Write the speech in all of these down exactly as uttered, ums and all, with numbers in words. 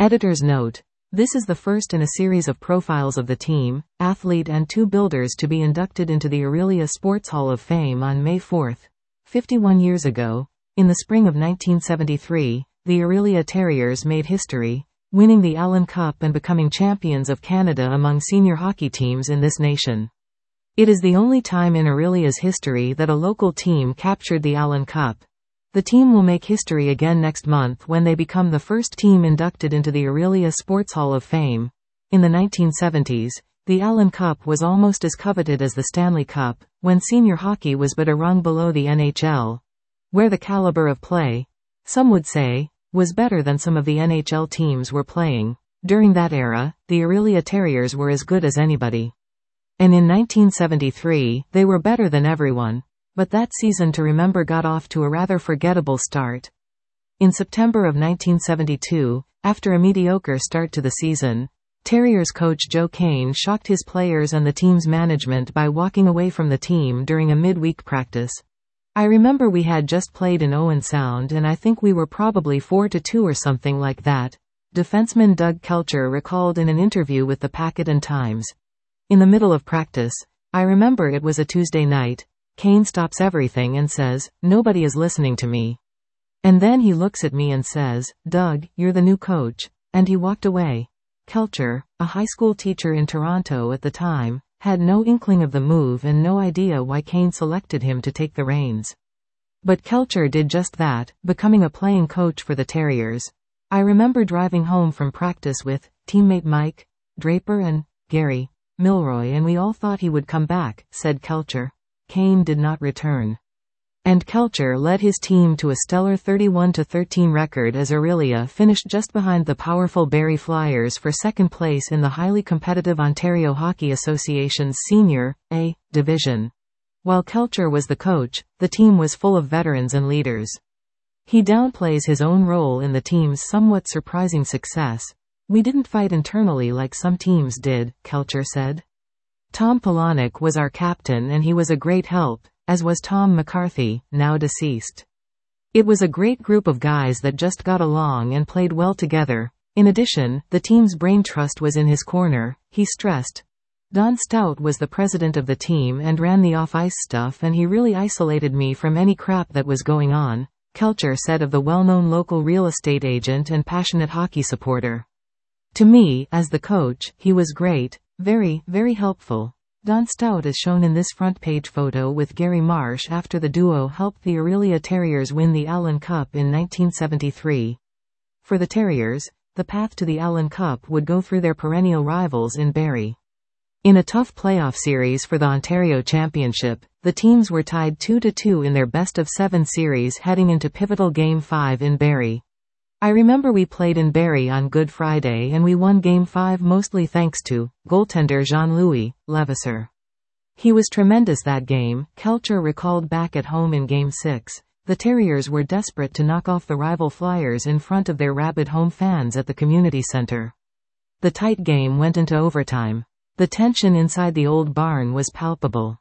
Editor's note. This is the first in a series of profiles of the team, athlete and two builders to be inducted into the Orillia Sports Hall of Fame on May fourth. fifty-one years ago, in the spring of nineteen seventy-three, the Orillia Terriers made history, winning the Allen Cup and becoming champions of Canada among senior hockey teams in this nation. It is the only time in Orillia's history that a local team captured the Allen Cup. The team will make history again next month when they become the first team inducted into the Orillia Sports Hall of Fame. In the nineteen seventies, the Allen Cup was almost as coveted as the Stanley Cup, when senior hockey was but a rung below the N H L, where the caliber of play, some would say, was better than some of the N H L teams were playing. During that era, the Orillia Terriers were as good as anybody. And in nineteen seventy-three, they were better than everyone. But that season to remember got off to a rather forgettable start. In September of nineteen seventy-two, after a mediocre start to the season, Terriers coach Joe Kane shocked his players and the team's management by walking away from the team during a midweek practice. I remember we had just played in Owen Sound and I think we were probably four to two or something like that, defenseman Doug Kelcher recalled in an interview with the Packet and Times. In the middle of practice, I remember it was a Tuesday night, Kane stops everything and says, "Nobody is listening to me." And then he looks at me and says, "Doug, you're the new coach." And he walked away. Kelcher, a high school teacher in Toronto at the time, had no inkling of the move and no idea why Kane selected him to take the reins. But Kelcher did just that, becoming a playing coach for the Terriers. I remember driving home from practice with teammate Mike Draper and Gary Milroy, and we all thought he would come back, said Kelcher. Kane did not return. And Kelcher led his team to a stellar thirty-one to thirteen record as Orillia finished just behind the powerful Barrie Flyers for second place in the highly competitive Ontario Hockey Association's Senior A division. While Kelcher was the coach, the team was full of veterans and leaders. He downplays his own role in the team's somewhat surprising success. "We didn't fight internally like some teams did," Kelcher said. Tom Polonic was our captain and he was a great help, as was Tom McCarthy, now deceased. It was a great group of guys that just got along and played well together. In addition, the team's brain trust was in his corner, he stressed. Don Stout was the president of the team and ran the off-ice stuff, and he really isolated me from any crap that was going on, Kelcher said of the well-known local real estate agent and passionate hockey supporter. To me, as the coach, he was great. Very, very helpful. Don Stout is shown in this front page photo with Gary Marsh after the duo helped the Orillia Terriers win the Allen Cup in nineteen seventy-three. For the Terriers, the path to the Allen Cup would go through their perennial rivals in Barrie. In a tough playoff series for the Ontario Championship, the teams were tied two to two in their best of seven series heading into pivotal Game five in Barrie. I remember we played in Barrie on Good Friday and we won Game five mostly thanks to goaltender Jean-Louis Levasseur. He was tremendous that game, Kelcher recalled. Back at home in Game six, the Terriers were desperate to knock off the rival Flyers in front of their rabid home fans at the community center. The tight game went into overtime. The tension inside the old barn was palpable.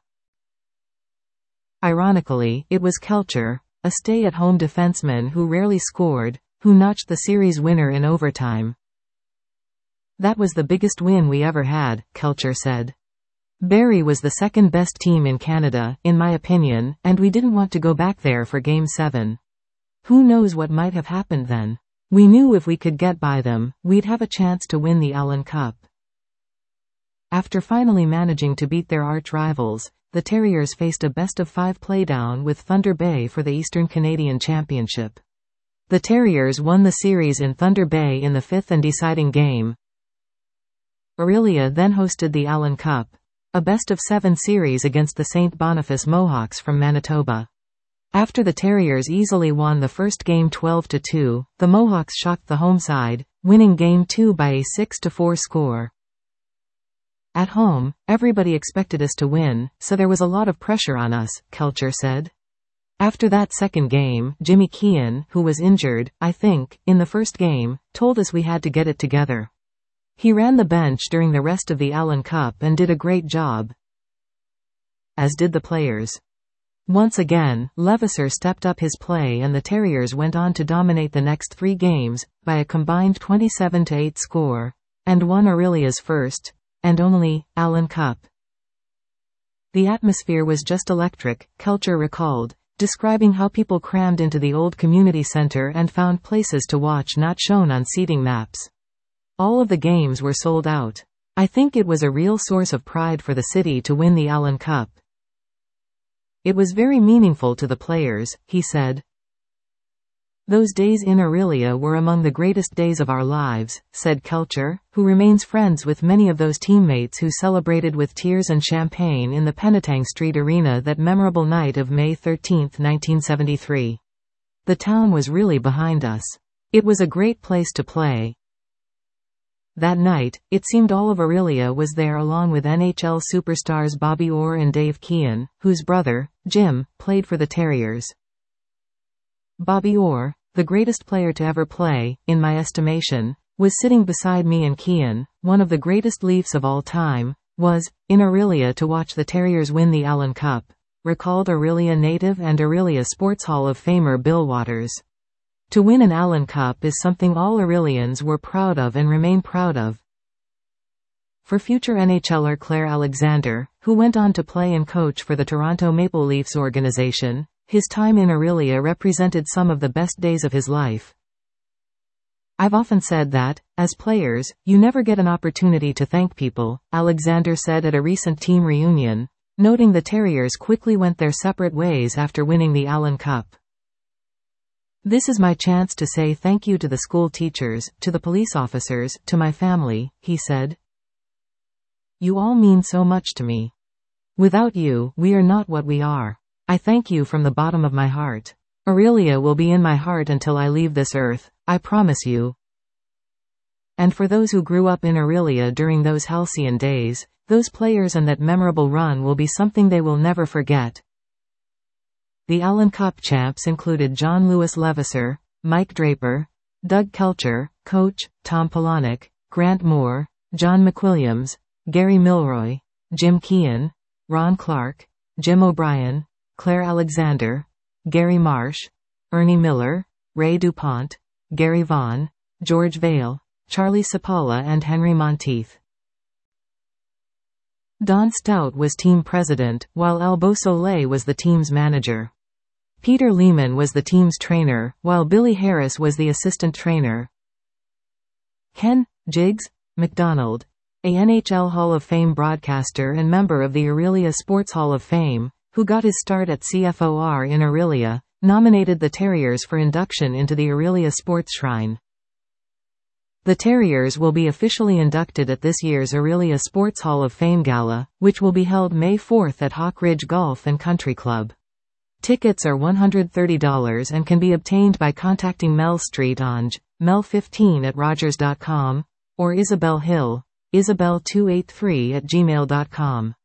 Ironically, it was Kelcher, a stay-at-home defenseman who rarely scored, who notched the series winner in overtime. "That was the biggest win we ever had," Kelcher said. "Barrie was the second best team in Canada, in my opinion, and we didn't want to go back there for Game seven. Who knows what might have happened then? We knew if we could get by them, we'd have a chance to win the Allen Cup." After finally managing to beat their arch-rivals, the Terriers faced a best-of-five playdown with Thunder Bay for the Eastern Canadian Championship. The Terriers won the series in Thunder Bay in the fifth and deciding game. Orillia then hosted the Allen Cup, a best-of-seven series against the Saint Boniface Mohawks from Manitoba. After the Terriers easily won the first game twelve to two, the Mohawks shocked the home side, winning Game two by a six to four score. "At home, everybody expected us to win, so there was a lot of pressure on us," Kelcher said. After that second game, Jimmy Kean, who was injured, I think, in the first game, told us we had to get it together. He ran the bench during the rest of the Allen Cup and did a great job. As did the players. Once again, Levasseur stepped up his play and the Terriers went on to dominate the next three games, by a combined twenty-seven to eight score, and won Aurelia's first, and only, Allen Cup. The atmosphere was just electric, Kelcher recalled, describing how people crammed into the old community center and found places to watch not shown on seating maps. All of the games were sold out. I think it was a real source of pride for the city to win the Allen Cup. It was very meaningful to the players, he said. Those days in Orillia were among the greatest days of our lives, said Kelcher, who remains friends with many of those teammates who celebrated with tears and champagne in the Penetang Street Arena that memorable night of May thirteenth nineteen seventy-three. The town was really behind us. It was a great place to play. That night, it seemed all of Orillia was there along with N H L superstars Bobby Orr and Dave Kean, whose brother, Jim, played for the Terriers. Bobby Orr, the greatest player to ever play, in my estimation, was sitting beside me, and Kean, one of the greatest Leafs of all time, was, in Orillia to watch the Terriers win the Allen Cup, recalled Orillia native and Orillia Sports Hall of Famer Bill Waters. To win an Allen Cup is something all Orillians were proud of and remain proud of. For future NHLer Claire Alexander, who went on to play and coach for the Toronto Maple Leafs organization, his time in Orillia represented some of the best days of his life. I've often said that, as players, you never get an opportunity to thank people, Alexander said at a recent team reunion, noting the Terriers quickly went their separate ways after winning the Allen Cup. This is my chance to say thank you to the school teachers, to the police officers, to my family, he said. You all mean so much to me. Without you, we are not what we are. I thank you from the bottom of my heart. Orillia will be in my heart until I leave this earth, I promise you. And for those who grew up in Orillia during those halcyon days, those players and that memorable run will be something they will never forget. The Allen Cup champs included John Lewis Levasseur, Mike Draper, Doug Kelcher, coach, Tom Polonic, Grant Moore, John McWilliams, Gary Milroy, Jim Kean, Ron Clark, Jim O'Brien, Claire Alexander, Gary Marsh, Ernie Miller, Ray DuPont, Gary Vaughn, George Vale, Charlie Sapala and Henry Monteith. Don Stout was team president, while Al Beausoleil was the team's manager. Peter Lehman was the team's trainer, while Billy Harris was the assistant trainer. Ken Jigs McDonald, a N H L Hall of Fame broadcaster and member of the Orillia Sports Hall of Fame, who got his start at C F O R in Orillia, nominated the Terriers for induction into the Orillia Sports Shrine. The Terriers will be officially inducted at this year's Orillia Sports Hall of Fame Gala, which will be held May fourth at Hawk Ridge Golf and Country Club. Tickets are one hundred thirty dollars and can be obtained by contacting Mel Street on j mel fifteen at rogers dot com, or Isabel Hill, isabel two eight three at gmail dot com.